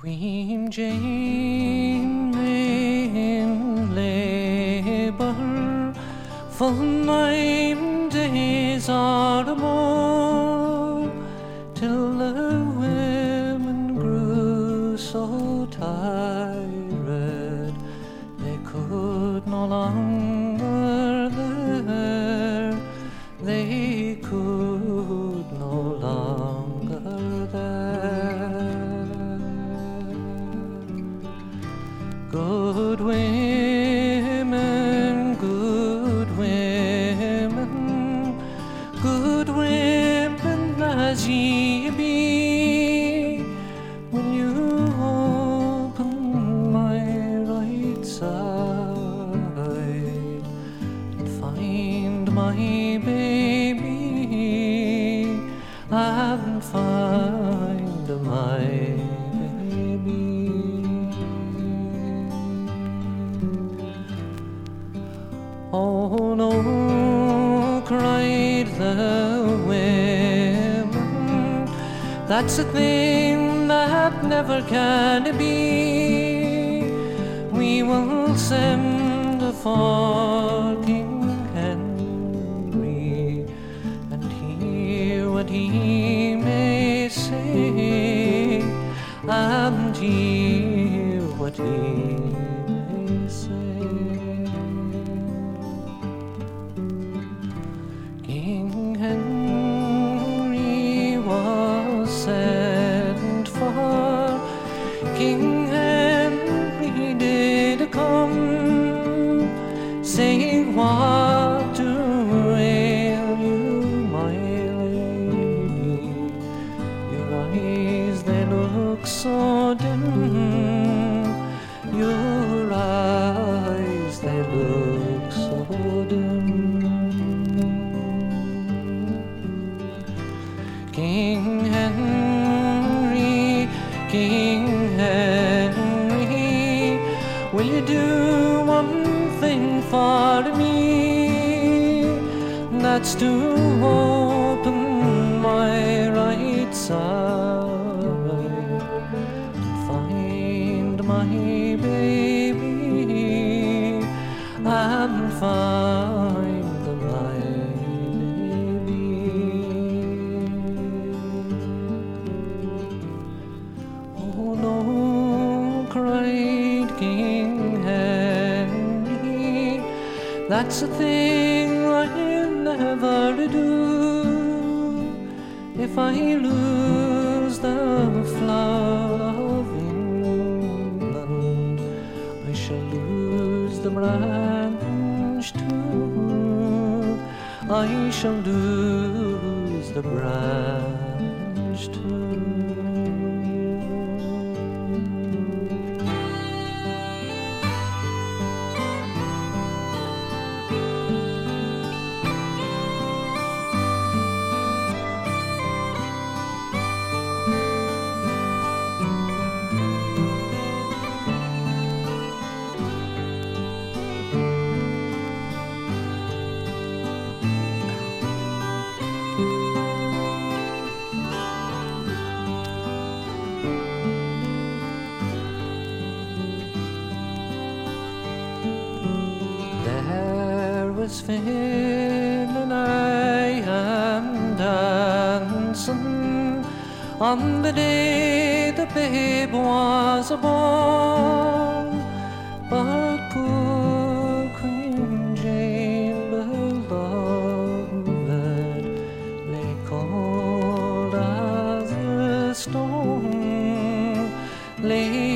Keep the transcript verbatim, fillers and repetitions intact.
Queen Jane lay in labour, full nine days or more, till the women grew so tired they could no longer bear, they could no longer bear. Good women, good women, good women as ye be, when you open my right side and find my baby, and find my baby. Oh no, cried the women, that's a thing that never can be. We will send for King Henry and hear what he may say, and hear what he may say. King Henry was sent for, King Henry did come, saying, what do ail you, my lady? Your eyes, they look so dim, your eyes, they look so dim. King Henry, King Henry, will you do one thing for me? That's to open my right side and find my baby, and find my cried King Henry, that's a thing I'll never do. If I lose the flower of England, I shall lose the branch too. I shall lose the branch too. Was Finn and I am dancing on the day the babe was born, but poor Queen Jane beloved lay cold as a stone, lay